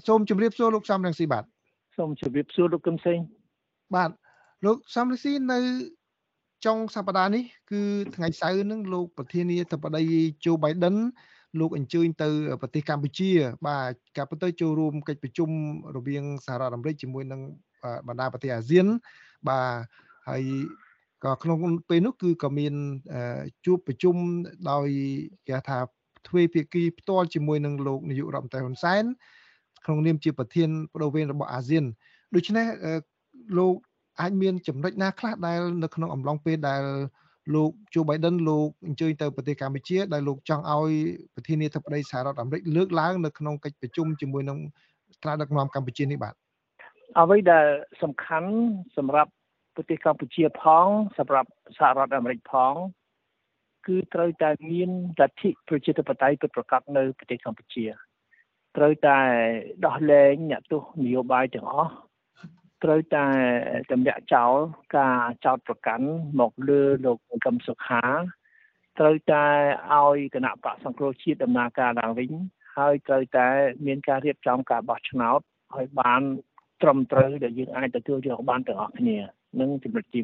សូមជម្រាបសួរលោកសំរងស៊ីបាទសូមជម្រាបសួរលោកកឹមសេងបាទលោកសំរងស៊ីនៅចុងសប្តាហ៍នេះគឺថ្ងៃសៅរ៍នឹងលោកប្រធានាធិបតី Joe Biden លោកអញ្ជើញទៅប្រទេសកម្ពុជាបាទការពិតទៅចូលរួមកិច្ចប្រជុំរវាងសហរដ្ឋអាមេរិកជាមួយនឹងបណ្ដាប្រទេសអាស៊ានបាទហើយក៏ក្នុងពេលនោះគឺក៏មានជួបប្រជុំដោយគេថាទ្វេភាគីផ្ទាល់ជាមួយនឹងលោកនាយករដ្ឋមន្ត្រីហ៊ុនសែនក្នុងនាមជាប្រធានបដូវវេនរបស់អាស៊ានដូច្នេះលោកអាចមានចំណុចណាខ្លះដែលនៅក្នុងអំឡុងពេលដែលលោក Joe Biden លោកអញ្ជើញទៅប្រទេសកម្ពុជាដែលលោកចង់ឲ្យប្រធានាធិបតីសហរដ្ឋអាមេរិកលើកឡើងនៅក្នុងកិច្ចប្រជុំជាមួយនឹងថ្នាក់ដឹកនាំកម្ពុជានេះបាទអ្វីដែលសំខាន់សម្រាប់ប្រទេសកម្ពុជាផងសម្រាប់សហរដ្ឋអាមេរិកផងគឺត្រូវតែមានលទ្ធិប្រជាធិបតេយ្យពិតប្រាកដនៅប្រទេសកម្ពុជាត្រូវតែដោះលែងអ្នកទោសនយោបាយទាំងអស់ត្រូវតែទម្លាក់ចោលការចោទប្រកាន់មកលើលោកកឹមសុខាត្រូវតែឲ្យគណៈបកសង្គ្រោះជាតិដំណើរការឡើងវិញហើយត្រូវតែមានការរៀបចំការបោះឆ្នោតឲ្យបានត្រឹមត្រូវដែលយើងអាចទទួលយកបានទាំងអស់គ្នានឹងចំណុចទី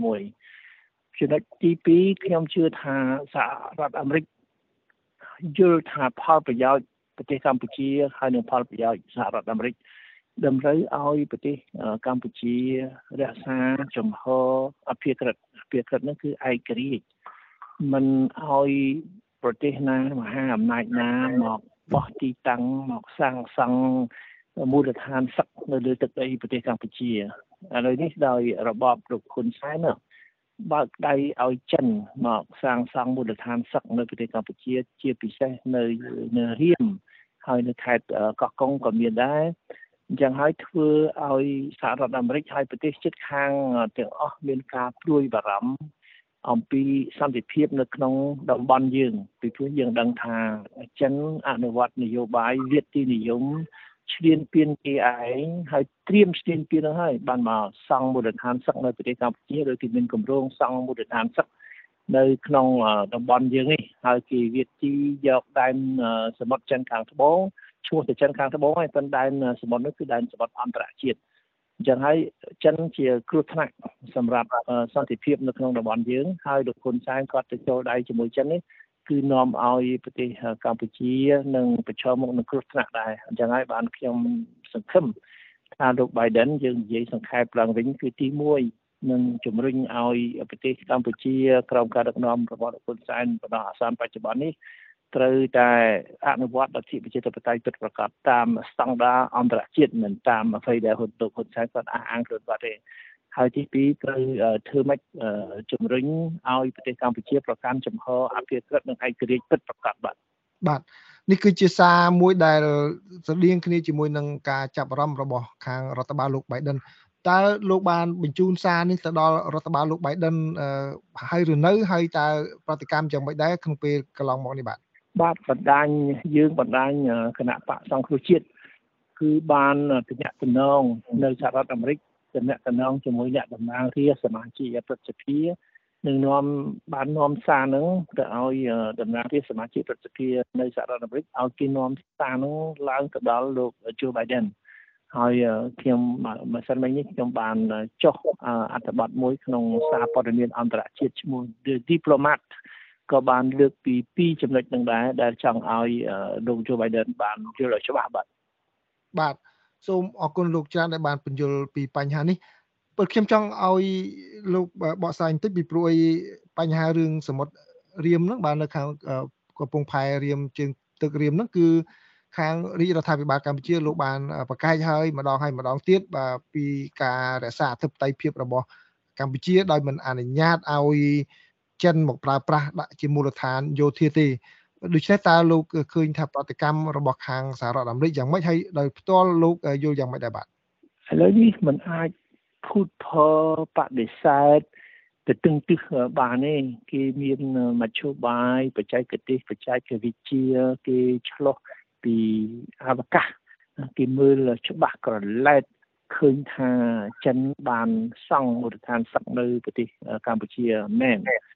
1ចំណុចទី2ខ្ញុំជឿថាសហរដ្ឋអាមេរិកយល់ថាផលប្រយោជន៍ប្រទេសកម្ពុជាហើយនឹងផលប្រយោជន៍សហរដ្ឋអាមេរិកតម្រូវឲ្យប្រទេសកម្ពុជារក្សាជំហរអភិក្រិតនោះគឺឯករាជ្យមិនឲ្យប្រទេសណាមហាអំណាចណាមកបោះទីតាំងមកសាងសង់មូលដ្ឋានសឹកនៅលើទឹកដីប្រទេសកម្ពុជាឥឡូវនេះដោយរបបលោកហ៊ុនសែនបើកដៃឲ្យចិនមកសាងសង់មូលដ្ឋានសឹកនៅប្រទេសកម្ពុជាជាពិសេសនៅរៀមហើយនៅខេត្តកោះកុងក៏មានដែរអញ្ចឹងហើយធ្វើឲ្យសហរដ្ឋអាមេរិកហើយប្រទេសជិតខាងទាំងអស់មានការព្រួយបារម្ភអំពីសន្តិភាពនៅក្នុងតំបន់យើងពីព្រោះយើងដឹងថាចិនអនុវត្តនយោបាយវាទីនិយមឈ្លានពានគេឯងហើយត្រៀមឈ្លានពានទៅហើយបានមកសង់មូលដ្ឋានសឹកនៅប្រទេសកម្ពុជាឬគេមានគម្រោងសង់មូលដ្ឋានសឹកនៅក្នុងតំបន់យើងនេះហើយគេវាទីយកដែនសមុទ្រចិនខាងត្បូងឈ្មោះទៅចិនខាងត្បូងហើយប៉ុន្តែដែនសមុទ្រនោះគឺដែនសមុទ្រអន្តរជាតិអញ្ចឹងហើយចិនជាគ្រោះថ្នាក់សម្រាប់សន្តិភាពនៅក្នុងតំបន់យើងហើយលោកហ៊ុនសែនគាត់ទៅចូលដៃជាមួយចិននេះគឺនាំឲ្យប្រទេសកម្ពុជានឹងប្រឈមមុខនឹងគ្រោះថ្នាក់ដែរអញ្ចឹងហើយបានខ្ញុំសង្ឃឹមថាលោក Biden យើងនិយាយសង្ខេបឡើងវិញគឺទី1នឹងជំរុញឲ្យប្រទេសកម្ពុជាក្រោមការដឹកនាំរបស់លោកហ៊ុនសែនបណ្ដោះអាសន្នបច្ចុប្បន្ននេះត្រូវតែអនុវត្តលទ្ធិប្រជាធិបតេយ្យពិតប្រាកដតាមស្តង់ដារអន្តរជាតិមិនតាមអ្វីដែលលោកហ៊ុនសែនគាត់អះអាងខ្លួនគាត់ទេហើយទី2ត្រូវធ្វើម៉េចជំរុញឲ្យប្រទេសកម្ពុជាប្រកាន់ជំហរអភិក្រិតនិងឯករាជ្យពិតប្រាកដបាទនេះគឺជាសារមួយដែលស្រដៀងគ្នាជាមួយនឹងការចាប់អារម្មណ៍របស់ខាងរដ្ឋបាលលោក Biden តើលោកបានបញ្ជូនសារនេះទៅដល់រដ្ឋបាលលោក Biden ហើយឬនៅហើយតើប្រតិកម្មយ៉ាងម៉េចដែរក្នុងពេលកន្លងមកនេះបាទបណ្ដាញគណៈបកសង្គ្រោះជាតិគឺបានទំនាក់ទំនងនៅសហរដ្ឋអាមេរិកទំនាក់ទំនងជាមួយអ្នកតំណាងរាស្ត្រសមាជិកព្រឹទ្ធសភានឹងនាំសារហ្នឹងទៅឲ្យតំណាងរាស្ត្រសមាជិកព្រឹទ្ធសភានៅសហរដ្ឋអាមេរិកឲ្យគេនាំសារហ្នឹងឡើងទៅដល់លោក Joe Biden ហើយខ្ញុំម្សិលមិញនេះខ្ញុំបានចុះអត្ថបទមួយក្នុងសារព័ត៌មានអន្តរជាតិឈ្មោះ The Diplomat ក៏បានលើកពី2ចំណុចនឹងដែរដែលចង់ឲ្យលោក Joe Biden បានយល់ឲ្យច្បាស់បាទសូមអរគុណលោកច្រើនដែលបានពន្យល់ពីបញ្ហានេះព្រោះខ្ញុំចង់ឲ្យលោកបកស្រាយបន្តិចពីព្រោះបញ្ហារឿងសមុទ្ររៀមហ្នឹងបាននៅខាងកំពង់ផែរៀមជើងទឹករៀមហ្នឹងគឺខាងរាជរដ្ឋាភិបាលកម្ពុជាលោកបានប្រកែកហើយម្ដងទៀតបាទពីការរក្សាអធិបតេយ្យភាពរបស់កម្ពុជាដោយមិនអនុញ្ញាតឲ្យចិនមកប្រើប្រាស់ដាក់ជាមូលដ្ឋានយោធាទេដូច្នេះតើលោកឃើញថាប្រតិកម្មរបស់ខាងសហរដ្ឋអាមេរិកយ៉ាងម៉េចហើយដោយផ្ទាល់លោកយល់យ៉ាងម៉េចដែរបាទឥឡូវនេះมันអាចភូតផលបដិសេធទៅទឹងទឹះបានទេគេមានមធ្យោបាយបច្ចេកទេសបច្ចេកវិទ្យាគេឆ្លោះពីអវកាសគេមើលច្បាស់ក្រឡែតឃើញថាចិនបានសង់មូលដ្ឋានសឹកនៅប្រទេសកម្ពុជាមែន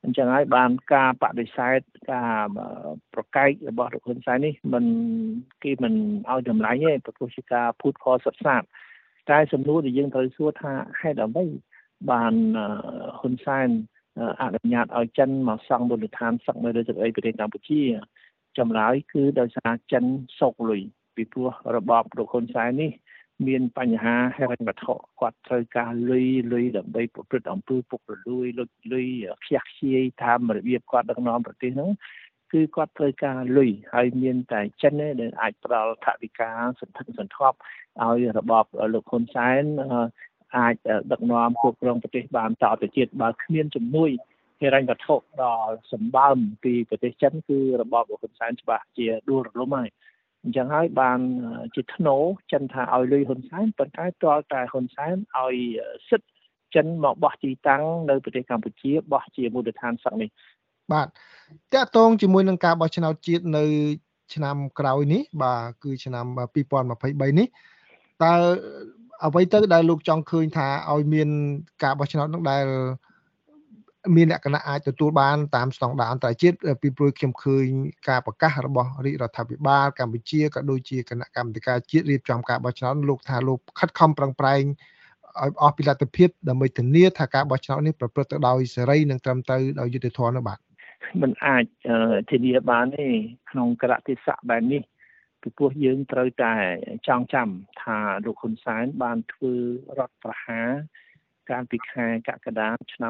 អញ្ចឹងហើយបានការបដិសេធការប្រកែករបស់លោកហ៊ុនសែននេះគេមិនឲ្យតម្លៃទេព្រោះជាការភូតផលសុទ្ធសាធតែសំណួរដែលយើងត្រូវសួរថាហេតុអ្វីបានហ៊ុនសែនអនុញ្ញាតឲ្យចិនមកសង់មូលដ្ឋានសឹកនៅលើទឹកដីប្រទេសកម្ពុជាចម្លើយគឺដោយសារចិនសោកលុយពីព្រោះរបបលោកហ៊ុនសែននេះមានបញ្ហាហិរញ្ញវត្ថុគាត់ត្រូវការលុយដើម្បីប្រព្រឹត្តអំពើពុករលួយលុយខ្ជះខ្ជាយតាមរបៀបគាត់ដឹកនាំប្រទេសហ្នឹងគឺគាត់ត្រូវការលុយហើយមានតែចិនទេដែលអាចផ្ដល់ថវិកាសន្ធឹកសន្ធាប់ឲ្យរបបលោកហ៊ុនសែនអាចដឹកនាំគ្រប់គ្រងប្រទេសបានតទៅទៀតបើគ្មានជំនួយហិរញ្ញវត្ថុដល់សម្បើមពីប្រទេសចិនគឺរបបលោកហ៊ុនសែនច្បាស់ជាដួលរលំហើយអញ្ចឹងហើយបានជាធ្នូចិនថាឲ្យលុយហ៊ុនសែនប៉ុន្តែទាល់តែហ៊ុនសែនឲ្យសិទ្ធិចិនមកបោះទីតាំងនៅប្រទេសកម្ពុជាបោះជាមូលដ្ឋានសឹកនេះបាទតាក់ទងជាមួយនឹងការបោះឆ្នោតជាតិនៅឆ្នាំក្រោយនេះបាទគឺឆ្នាំ2023នេះតើអ្វីទៅដែលលោកចង់ឃើញថាឲ្យមានការបោះឆ្នោតនោះដែលមានលក្ខណៈអាចទទួលបានតាមស្តង់ដារអន្តរជាតិពីព្រោះខ្ញុំឃើញការប្រកាសរបស់រាជរដ្ឋាភិបាលកម្ពុជាក៏ដូចជាគណៈកម្មាធិការជាតិរៀបចំការបោះឆ្នោតលោកថាលោកខិតខំប្រឹងប្រែងឲ្យអស់ពីលទ្ធភាពដើម្បីធានាថាការបោះឆ្នោតនេះប្រព្រឹត្តទៅដោយសេរីនិងត្រឹមត្រូវដោយយុត្តិធម៌នោះបាទមិនអាចធានាបានទេក្នុងក្រតិស័កបែបនេះពីព្រោះយើងត្រូវតែចងចាំថាលោកហ៊ុនសែនបានធ្វើរដ្ឋប្រហារកាលពីខែកក្កដាឆ្នាំ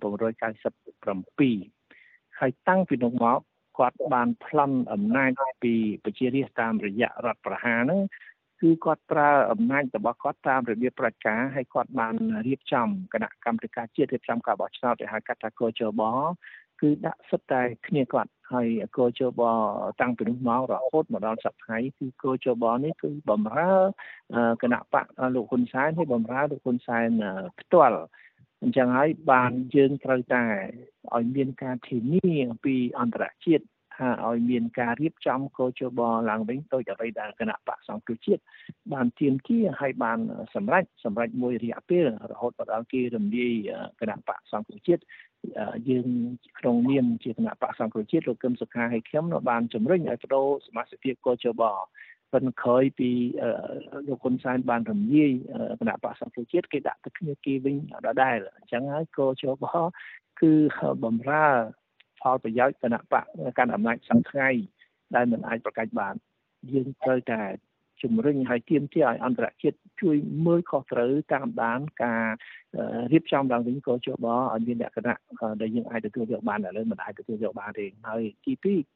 1997ហើយតាំងពីនោះមកគាត់បានប្លន់អំណាចពីប្រជារាស្ត្រតាមរយៈរដ្ឋប្រហារហ្នឹងគឺគាត់ប្រើអំណាចរបស់គាត់តាមរបៀបប្រជាការហើយគាត់បានរៀបចំគណៈកម្មាធិការជាតិរៀបចំការបោះឆ្នោតដែលហៅកាត់ថាកជបគឺដាក់សិតតែគ្នាគាត់ហើយកជបតាំងពីនោះមករហូតមកដល់សប្តាហ៍គឺកជបនេះគឺបំរើគណៈបកលោកហ៊ុនសែនហើយបំរើលោកហ៊ុនសែនផ្ទាល់អញ្ចឹងហើយបានយើងត្រូវតែឲ្យមានការធានាពីអន្តរជាតិថាឲ្យមានការរៀបចំកជបឡើងវិញដោយអ្វីដែលគណៈបកសង្គ្រោះជាតិបានទាមទារឲ្យបានសម្រេចមួយរយៈពេលរហូតដល់គេរំលាយគណៈបកសង្គ្រោះជាតិយើងក្នុងនាមជាគណៈបកសង្គ្រោះជាតិលោកកឹមសុខាហើយខ្ញុំបានជំរុញឲ្យបដូរសមាជិកភាពកជបប៉ុន្តែក្រោយពីលោកហ៊ុនសែនបានរំលាយគណៈបកសង្គ្រោះជាតិគេដាក់ទៅគ្នាគេវិញដដែលអញ្ចឹងហើយកជបគឺបំរើផលប្រយោជន៍គណៈបកកាន់អំណាចសង្ថ្ងៃដែលមិនអាចប្រកែកបានយើងត្រូវតែជំរុញឲ្យទាមទារឲ្យអន្តរជាតិជួយមើលខុសត្រូវតាមដានការរៀបចំឡើងវិញកជបឲ្យមានលក្ខណៈដែលយើងអាចទទួលយកបានឥឡូវមិនអាចទទួលយកបានទេហើយទី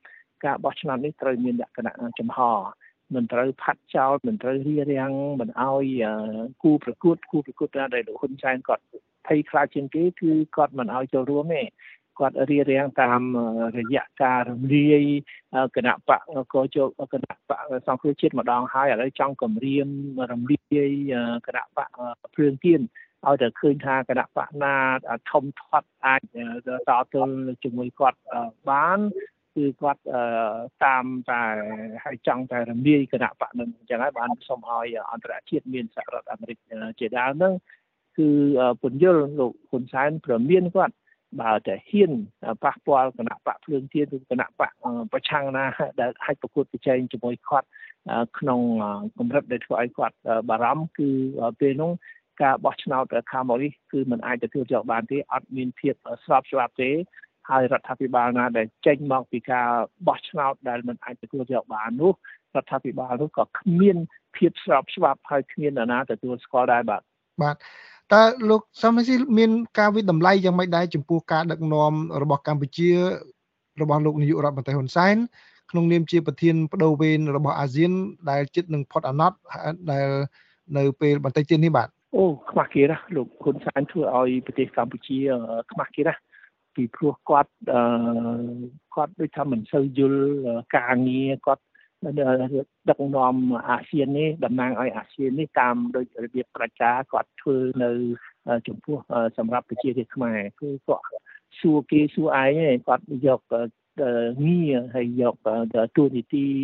2ការបោះឆ្នោតនេះត្រូវមានលក្ខណៈចំហមិនត្រូវផាត់ចោលមិនត្រូវរារាំងមិនឲ្យគូប្រកួតដែលលោកហ៊ុនសែនគាត់ភ័យខ្លាចជាងគេគឺគាត់មិនឲ្យចូលរួមទេគាត់រារាំងតាមរយៈការរំលាយគណៈបកកជគណៈបកសង្គ្រោះជាតិម្ដងហើយឥឡូវចង់គម្រាមរំលាយគណៈបកភ្លើងទៀនឲ្យតែឃើញថាគណៈបកណាធំធាត់អាចតទល់ជាមួយគាត់បានគឺគាត់តាមតែឲ្យចង់តែរំលាយគណៈបកនឹងអញ្ចឹងហើយបានសូមឲ្យអន្តរជាតិមានសហរដ្ឋអាមេរិកជាដើមហ្នឹងគឺពន្យល់លោកហ៊ុនសែនព្រមានគាត់បើតែហ៊ានប៉ះពាល់គណៈបកភ្លើងទៀនឬគណៈបកប្រឆាំងណាដែលអាចប្រកួតប្រជែងជាមួយគាត់ក្នុងកម្រិតដែលធ្វើឲ្យគាត់បារម្ភគឺពេលនោះការបោះឆ្នោតខាងមកនេះគឺមិនអាចទទួលយកបានទេអត់មានភាពស្របច្បាប់ទេហើយរដ្ឋាភិបាលណាដែលចេញមកពីការបោះឆ្នោតដែលមិនអាចទទួលយកបាននោះរដ្ឋាភិបាលនោះក៏គ្មានភាពស្របច្បាប់ហើយគ្មាននរណាទទួលស្គាល់ដែរបាទតើលោកសំស៊ីមានការវិតម្លៃយ៉ាងម៉េចដែរចំពោះការដឹកនាំរបស់កម្ពុជារបស់លោកនាយករដ្ឋមន្ត្រីហ៊ុនសែនក្នុងនាមជាប្រធានបដូវវេនរបស់អាស៊ានដែលជិតនឹងផុតអាណត្តិដែលនៅពេលបន្តិចទៀតនេះបាទខ្មាស់គេណាលោកហ៊ុនសែនធ្វើឲ្យប្រទេសកម្ពុជាខ្មាស់គេណាពីព្រោះគាត់ដូចថាមិនសូវយល់ការងារគាត់ដឹកនាំអាស៊ាននេះតំណាងឲ្យអាស៊ាននេះតាមដោយរបៀបប្រជាគាត់ធ្វើនៅចំពោះសម្រាប់ប្រជារាស្ត្រខ្មែរគឺគាត់សួរគេសួរឯងគាត់យកងារហើយយកទូនីតិជា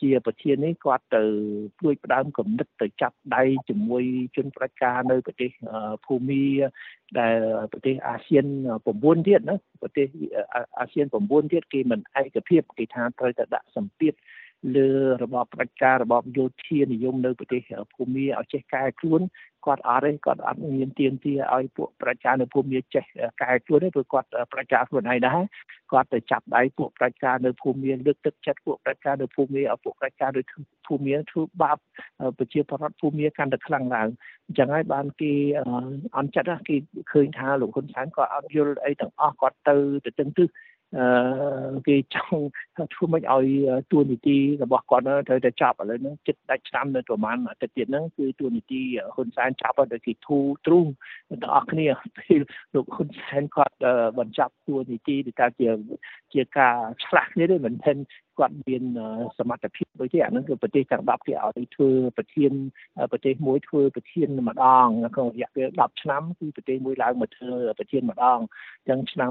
ជាប្រធាននេះគាត់ទៅព្រួយផ្ដើមគំនិតទៅចាប់ដៃជាមួយជនប្រជាការនៅប្រទេសភូមាដែលប្រទេសអាស៊ាន9ទៀតណាប្រទេសអាស៊ាន9ទៀតគេមិនឯកភាពគេថាត្រូវតែដាក់សម្ពាធលើរបបប្រជាការរបបយោធានិយមនៅប្រទេសភូមាឲ្យចេះកែខ្លួនគាត់អត់ទេគាត់អត់មានទាមទារឲ្យពួកប្រជានៅភូមាចេះកែខ្លួនទេព្រោះគាត់ប្រជាខ្លួនឯងដែរគាត់ទៅចាប់ដៃពួកប្រជានៅភូមាលើកទឹកចិត្តពួកប្រជានៅភូមាឲ្យពួកប្រជានៅភូមាធ្វើបាបប្រជាពលរដ្ឋភូមាកាន់តែខ្លាំងឡើងអញ្ចឹងហើយបានគេអន់ចិត្តគេឃើញថាលោកហ៊ុនសែនគាត់អត់យល់អីទាំងអស់គាត់ទៅទឹងទឹះគេចង់ធ្វើមិនឲ្យទួនាទីរបស់គាត់ត្រូវតែចាប់ឥឡូវហ្នឹងចិត្តដាច់ឆ្នាំនៅប្រហែលអាទិត្យទៀតហ្នឹងគឺទួនាទីហ៊ុនសែនចាប់ឲ្យគេធូរទ្រូងទាំងអស់គ្នាពេលលោកហ៊ុនសែនគាត់បញ្ចប់ទួនាទីដូចថាជាការឆ្លាស់គ្នាទេមិនមែនគាត់មានសមត្ថភាពដូចទេអាហ្នឹងគឺប្រទេសទាំង10គេឲ្យធ្វើប្រធានប្រទេសមួយធ្វើប្រធានម្ដងក្នុងរយៈពេល10ឆ្នាំគឺប្រទេសមួយឡើងមកធ្វើប្រធានម្ដងអញ្ចឹងឆ្នាំ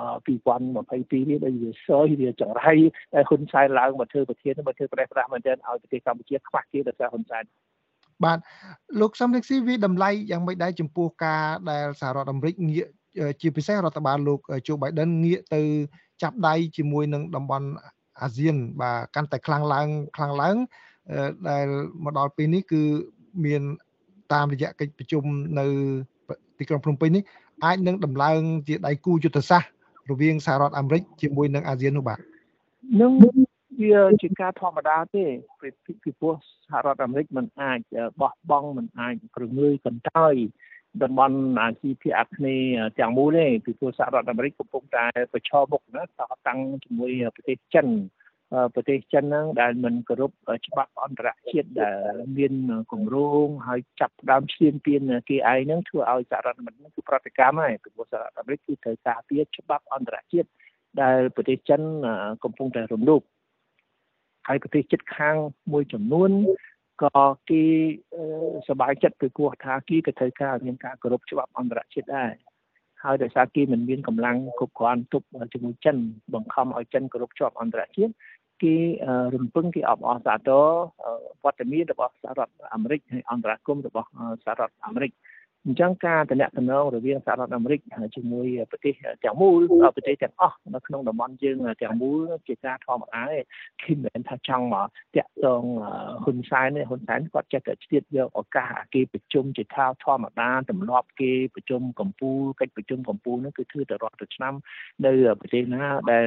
2022នេះដូចវាសយវាចង្រៃតែហ៊ុនសែនឡើងមកធ្វើប្រធានមកធ្វើប្រទេសប្រាស់មែនទែនឲ្យប្រទេសកម្ពុជាខ្វះគេដោយសារហ៊ុនសែនបាទលោកសំរងស៊ីវាតម្លៃយ៉ាងម៉េចដែរចំពោះការដែលសហរដ្ឋអាមេរិកងាកជាពិសេសរដ្ឋបាលលោកโจ Biden ងាកទៅចាប់ដៃជាមួយនឹងតំបន់អាស៊ានបាទកាន់តែខ្លាំងឡើងដែលមកដល់ពេលនេះគឺមានតាមរយៈកិច្ចប្រជុំនៅទីក្រុងភ្នំពេញនេះអាចនឹងដំឡើងជាដៃគូយុទ្ធសាស្ត្ររវាងសហរដ្ឋអាមេរិកជាមួយនឹងអាស៊ាននោះបាទនឹងវាជាការធម្មតាទេពីព្រោះសហរដ្ឋអាមេរិកមិនអាចបោះបង់មិនអាចប្រងើយកន្តើយតំបន់អាស៊ីភាគអាគ្នេយ៍ទាំងមូលទេពីព្រោះសហរដ្ឋអាមេរិកកំពុងតែប្រឈមមុខណាតាំងជាមួយប្រទេសចិនហ្នឹងដែលមិនគោរពច្បាប់អន្តរជាតិដែលមានគម្រោងហើយចាប់ផ្ដើមឈ្លានពានគេឯងហ្នឹងធ្វើឲ្យសហរដ្ឋអាមេរិកគឺប្រតិកម្មហើយពីព្រោះសហរដ្ឋអាមេរិកគឺត្រូវការពារច្បាប់អន្តរជាតិដែលប្រទេសចិនកំពុងតែរំលោភហើយប្រទេសជិតខាងមួយចំនួនក៏គេសប្បាយចិត្តពីព្រោះថាគេក៏ត្រូវការមានការគោរពច្បាប់អន្តរជាតិដែរហើយដោយសារគេមិនមានកម្លាំងគ្រប់គ្រាន់ទប់ជាមួយចិនបង្ខំឲ្យចិនគោរពច្បាប់អន្តរជាតិគេរំពឹងគេអបអរសាទរវត្តមានរបស់សហរដ្ឋអាមេរិកហើយអន្តរាគមន៍របស់សហរដ្ឋអាមេរិកអញ្ចឹងការតំណែងរវាងសហរដ្ឋអាមេរិកជាមួយប្រទេសទាំងមូលប្រទេសទាំងអស់នៅក្នុងតំបន់យើងទាំងមូលជាការធម្មតាគេមិនមែនថាចង់មកតាក់ទងហ៊ុនសែនទេហ៊ុនសែនគាត់ចេះតែឆ្លៀតយកឱកាសគេប្រជុំជាធម្មតាទម្លាប់គេប្រជុំកម្ពុជាកិច្ចប្រជុំកម្ពុជានោះគឺធ្វើតែរាល់ឆ្នាំនៅប្រទេសណាដែល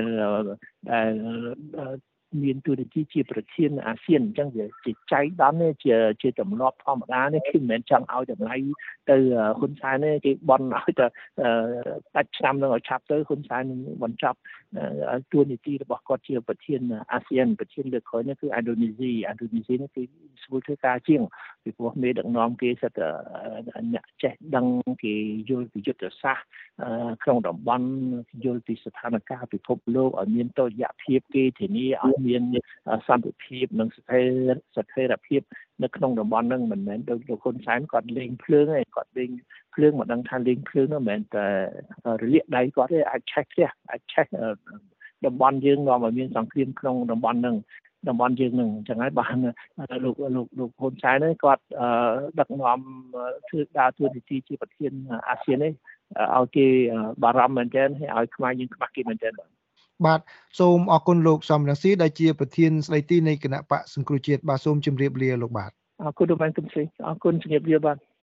មានទូរទស្សន៍ជាប្រធានអាស៊ានអញ្ចឹងវាជាចៃដន្យជាទម្លាប់ធម្មតានេះគឺមិនមែនចង់ឲ្យតម្លៃទៅហ៊ុនសែនទេគេបន់ឲ្យតែដាច់ឆ្នាំនឹងឲ្យឆាប់ទៅហ៊ុនសែននឹងបញ្ចប់ទួនាទីរបស់គាត់ជាប្រធានអាស៊ានប្រធានលើកក្រោយនេះគឺឥណ្ឌូនេស៊ីនេះគឺស្រួលធ្វើការជាងពីព្រោះមេដឹកនាំគេសិតតែអ្នកចេះដឹងគេយល់ពីយុទ្ធសាស្ត្រក្នុងតំបន់យល់ពីស្ថានភាពពិភពលោកឲ្យមានតុល្យភាពគេធានាឲ្យមានសន្តិភាពនិងស្ថិរភាពនៅក្នុងតំបន់ហ្នឹងមិនមែនដូចលោកហ៊ុនសែនគាត់លេងភ្លើងទេគាត់លេងភ្លើងមកដឹងថាលេងភ្លើងនោះមិនមែនតែរលាកដៃគាត់ទេអាចឆេះផ្ទះអាចឆេះតំបន់យើងនាំឲ្យមានសង្គ្រាមក្នុងតំបន់ហ្នឹងតំបន់យើងហ្នឹងអញ្ចឹងហើយបានលោកហ៊ុនសែនគាត់ដឹកនាំធ្វើដើរតួនាទីជាប្រធានអាស៊ាននេះឲ្យគេបារម្ភមែនទែនហើយឲ្យខ្មែរយើងខ្វះគេមែនទែនបាទសូមអរគុណលោកសំរងស៊ីដែលជាប្រធានស្ដីទីនៃគណៈបកសង្គ្រោះជាតិបាទសូមជម្រាបលាលោកបាទអរគុណលោកបានទុំស៊ីអរគុណជម្រាបលាបាទ